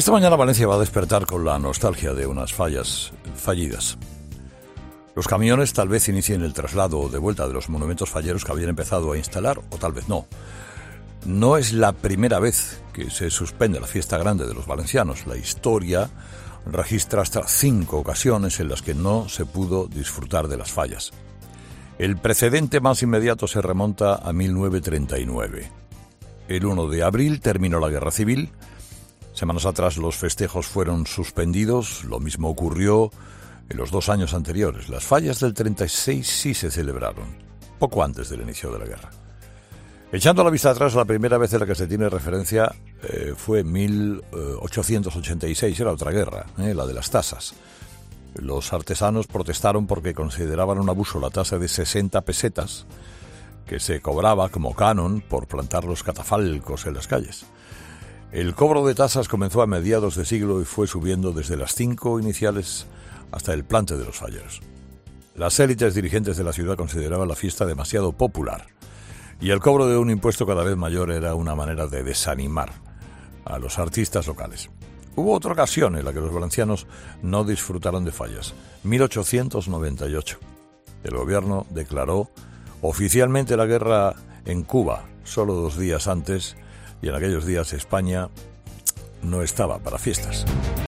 Esta mañana Valencia va a despertar con la nostalgia de unas fallas fallidas. Los camiones tal vez inicien el traslado de vuelta de los monumentos falleros que habían empezado a instalar, o tal vez no. No es la primera vez que se suspende la fiesta grande de los valencianos. La historia registra hasta 5 ocasiones en las que no se pudo disfrutar de las fallas. El precedente más inmediato se remonta a 1939. El 1 de abril terminó la Guerra Civil. Semanas atrás los festejos fueron suspendidos. Lo mismo ocurrió en los 2 años anteriores. Las fallas del 36 sí se celebraron, poco antes del inicio de la guerra. Echando la vista atrás, la primera vez en la que se tiene referencia fue en 1886, era otra guerra, la de las tasas. Los artesanos protestaron porque consideraban un abuso la tasa de 60 pesetas que se cobraba como canon por plantar los catafalcos en las calles. El cobro de tasas comenzó a mediados de siglo y fue subiendo desde las 5 iniciales hasta el plante de los falleros. Las élites dirigentes de la ciudad consideraban la fiesta demasiado popular y el cobro de un impuesto cada vez mayor era una manera de desanimar a los artistas locales. Hubo otra ocasión en la que los valencianos no disfrutaron de fallas. 1898. El gobierno declaró oficialmente la guerra en Cuba solo 2 días antes, y en aquellos días España no estaba para fiestas.